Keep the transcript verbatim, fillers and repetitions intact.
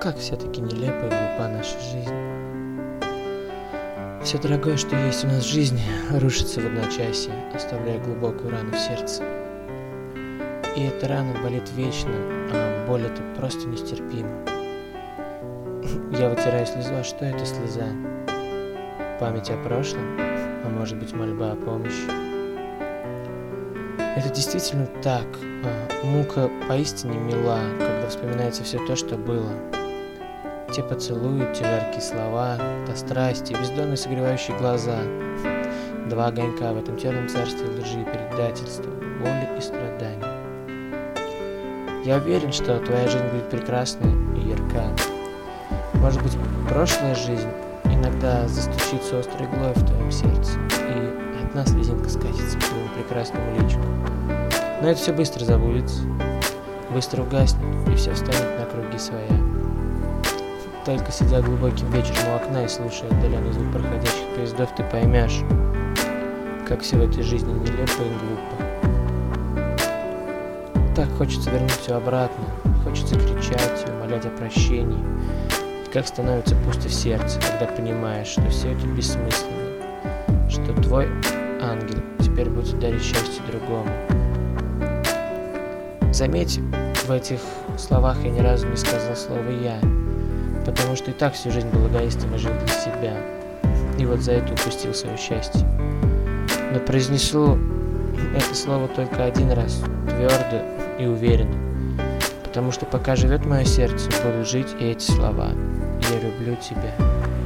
Как все-таки нелепа и глупа наша жизнь. Все дорогое, что есть у нас в жизни, рушится в одночасье, оставляя глубокую рану в сердце. И эта рана болит вечно, а боль это просто нестерпимо. Я вытираю слезу, а что это слеза? Память о прошлом, а может быть мольба о помощи? Это действительно так. Мука поистине мила, когда вспоминается все то, что было. Те поцелуи, те жаркие слова, та страсть и бездонно согревающие глаза. Два огонька в этом темном царстве лжи и предательства, боли и страданий. Я уверен, что твоя жизнь будет прекрасной и ярка. Может быть, прошлая жизнь иногда застучится острой иглой в твоем сердце, и одна слезинка скатится по твоему прекрасному личику. Но это все быстро забудется, быстро угаснет, и все встанет на круги своя. Только сидя глубоким вечером у окна и слушая отдаленный звук проходящих поездов, ты поймешь, как все в этой жизни нелепо и глупо. Так хочется вернуть все обратно, хочется кричать и умолять о прощении. И как становится пусто в сердце, когда понимаешь, что все это бессмысленно, что твой ангел теперь будет дарить счастье другому. Заметь, в этих словах я ни разу не сказал слово «я», потому что и так всю жизнь был эгоистом и жил для себя, и вот за это упустил свое счастье. Но произнесу это слово только один раз, твердо и уверенно, потому что пока живет мое сердце, будут жить и эти слова: «Я люблю тебя».